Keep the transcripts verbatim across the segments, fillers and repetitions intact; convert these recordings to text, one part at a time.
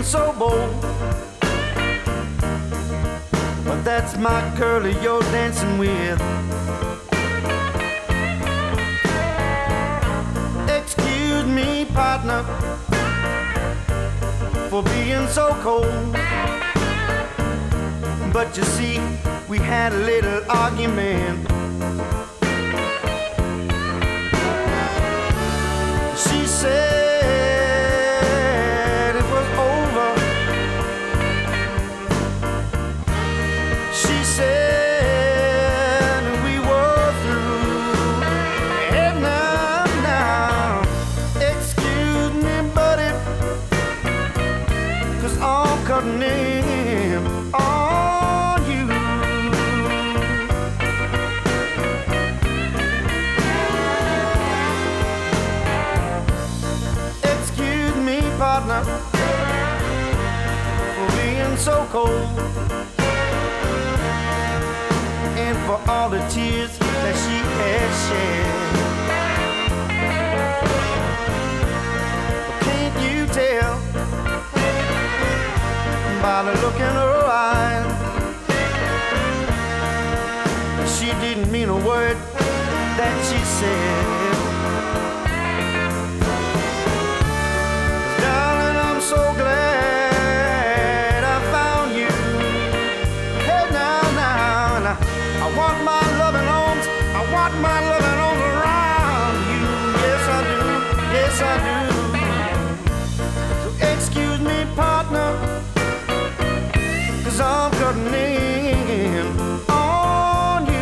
so bold. But that's my girl that you're dancing with. Excuse me, partner, for being so cold. But you see, we had a little argument. She said it was over. She said we were through. And now, now, excuse me, buddy, 'cause I'm cutting in on you. Excuse me, partner, for being so cold, and for all the tears that she has shed. But can't you tell by the look in her eyes, she didn't mean a word that she said? Darling, I'm so glad I found you. Hey, now, now, now, I want my loving arms, I want my loving arms around you. Yes, I do, yes, I do. So excuse me, partner, 'cause I'm cutting in on you.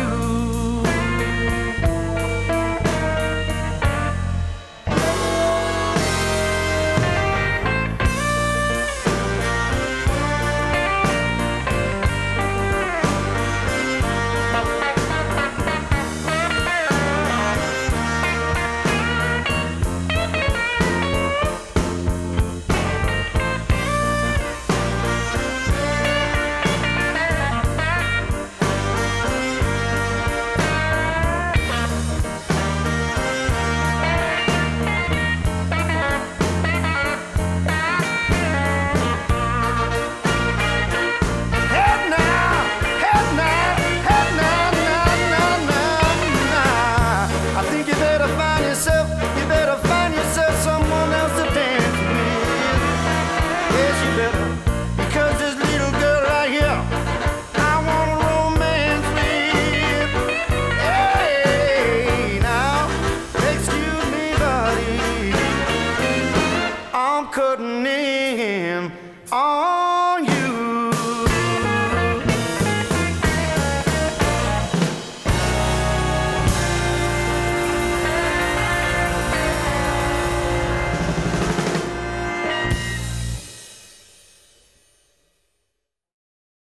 Cutting in on